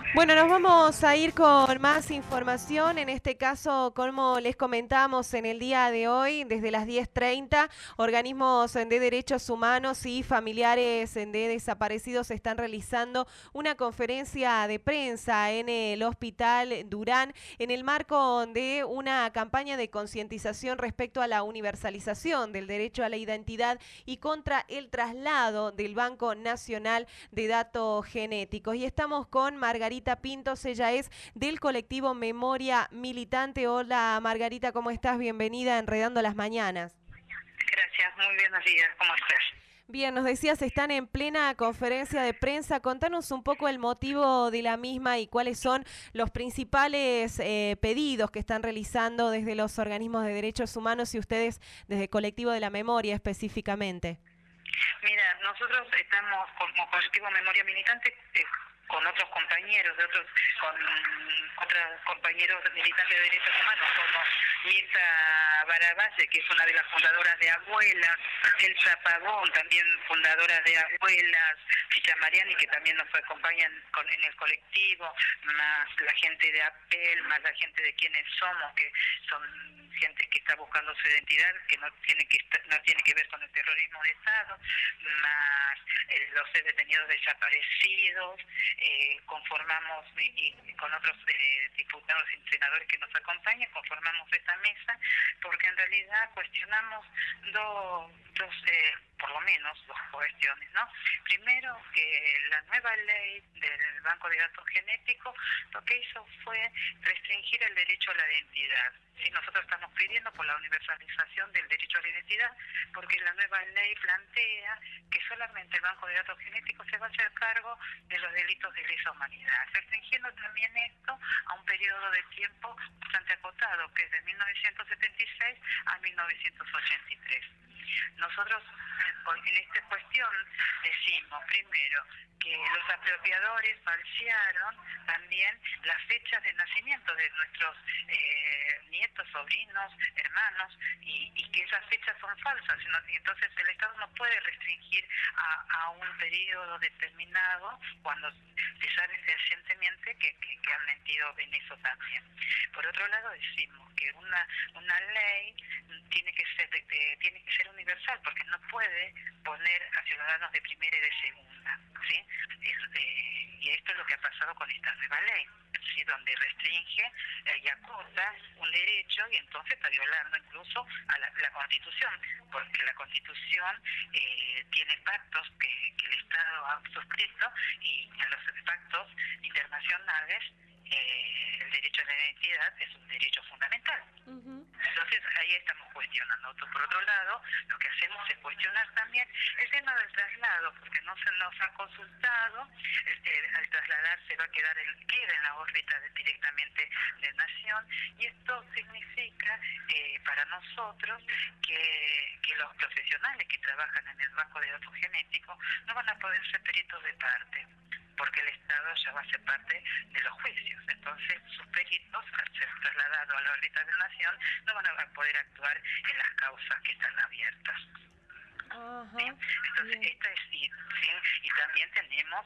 Bueno, nos vamos a ir con más información. En este caso, como les comentamos en el día de hoy, desde las 10:30, organismos de derechos humanos y familiares de desaparecidos están realizando una conferencia de prensa en el Hospital Durán en el marco de una campaña de concientización respecto a la universalización del derecho a la identidad y contra el traslado del Banco Nacional de Datos Genéticos. Y estamos con Margarita Pintos, ella es del colectivo Memoria Militante. Hola Margarita, ¿cómo estás? Bienvenida a Enredando las Mañanas. Gracias, muy buenos días, ¿cómo estás? Bien, nos decías, están en plena conferencia de prensa. Contanos un poco el motivo de la misma y cuáles son los principales pedidos que están realizando desde los organismos de derechos humanos y ustedes desde el colectivo de la memoria específicamente. Mira, nosotros estamos como colectivo Memoria Militante con otros compañeros, con otros compañeros militantes de derechos humanos, como Mirta Baravalle, que es una de las fundadoras de Abuelas, Elsa Pavón, también fundadora de Abuelas, Ficha Mariani, que también nos acompañan en el colectivo, más la gente de APEL, más la gente de Quienes Somos, que son gente que está buscando su identidad, que no tiene que ver con el terrorismo de Estado, más los detenidos desaparecidos. Conformamos y con otros diputados y senadores que nos acompañan, conformamos esta mesa, porque en realidad cuestionamos por lo menos dos cuestiones, ¿no? Primero, que la nueva ley del Banco de Datos Genéticos lo que hizo fue restringir el derecho a la identidad. Sí, nosotros estamos pidiendo por la universalización del derecho a la identidad, porque la nueva ley plantea que solamente el Banco de Datos Genéticos se va a hacer cargo de los delitos de lesa humanidad, restringiendo también esto a un periodo de tiempo bastante acotado, que es de 1976 a 1983. Nosotros en esta cuestión decimos, primero, que los apropiadores falsearon también las fechas de nacimiento de nuestros nietos, sobrinos, hermanos, y que esas fechas son falsas. Y entonces el Estado no puede restringir a un periodo determinado cuando se sabe fehacientemente que han mentido en eso también. Por otro lado, decimos que una ley tiene que ser universal, porque no puede poner a ciudadanos de primera y de segunda, ¿sí? Y esto es lo que ha pasado con esta nueva ley, ¿sí? Donde restringe y acota un derecho, y entonces está violando incluso a la Constitución, porque la Constitución tiene pactos que el Estado ha suscrito, y en los pactos internacionales el derecho a la identidad es un derecho fundamental. Entonces ahí estamos cuestionando. Por otro lado, lo que hacemos es cuestionar también el tema del traslado, porque no se nos ha consultado. Al trasladarse va a queda en la órbita directamente de Nación, y esto significa para nosotros que los profesionales que trabajan en el Banco de Datos Genéticos no van a poder ser peritos de parte, porque el Estado ya va a ser parte de los juicios. Entonces, sus peritos, al ser trasladados a la órbita de Nación, no van a poder actuar en las causas que están abiertas. Ajá, ¿Sí? Entonces, bien. esta es, ¿sí? Y también tenemos,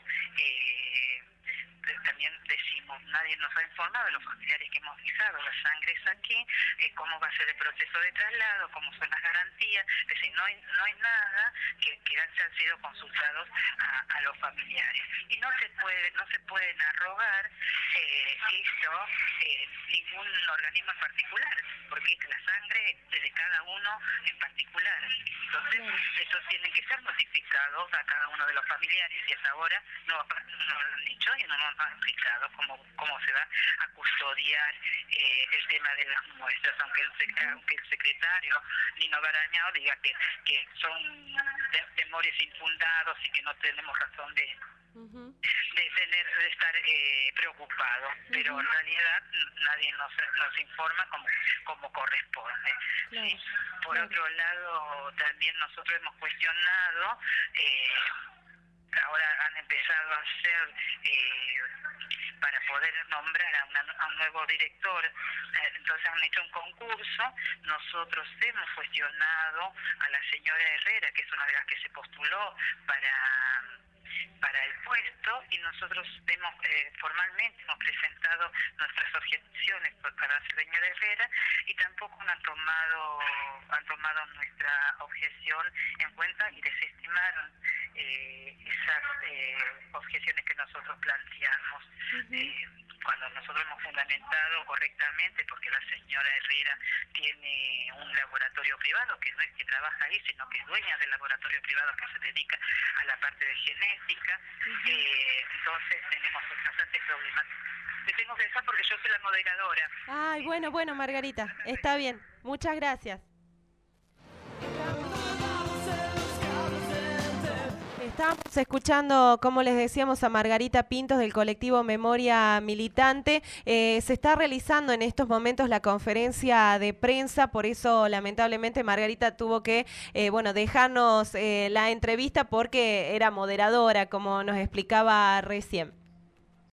también decimos, nadie nos ha informado, los familiares que hemos fijado, la sangre es aquí, cómo va a ser el proceso de traslado, cómo son las garantías. Es decir, no hay nada que han sido consultados a los familiares. Y no se pueden arrogar esto ningún organismo en particular, porque la sangre es de cada uno en particular. Entonces, eso tiene que ser notificado a cada uno de los familiares, y hasta ahora no lo han dicho y no nos han explicado cómo se va a custodiar el tema de las muestras, aunque el secretario Nino Barañao diga que son temores infundados y que no tenemos razón de estar preocupados, pero en realidad nadie nos informa como corresponde. Claro, ¿Sí? Por claro. otro lado, también nosotros hemos cuestionado, ahora han empezado a hacer, para poder nombrar a un nuevo director, entonces han hecho un concurso. Nosotros hemos cuestionado a la señora Herrera, que es una de las que se postuló para el puesto y nosotros formalmente hemos presentado nuestras objeciones para la señora Herrera y tampoco han tomado nuestra objeción en cuenta y desestimaron esas objeciones que nosotros planteamos. Cuando nosotros hemos fundamentado correctamente, porque la señora Herrera tiene un laboratorio privado, que no es que trabaja ahí, sino que es dueña del laboratorio privado que se dedica a la parte de genética, entonces tenemos bastantes problemas. Te tengo que dejar porque yo soy la moderadora. Ay, bueno, Margarita, está bien. Muchas gracias. Estamos escuchando, como les decíamos, a Margarita Pintos del colectivo Memoria Militante. Se está realizando en estos momentos la conferencia de prensa, por eso lamentablemente Margarita tuvo que dejarnos la entrevista porque era moderadora, como nos explicaba recién.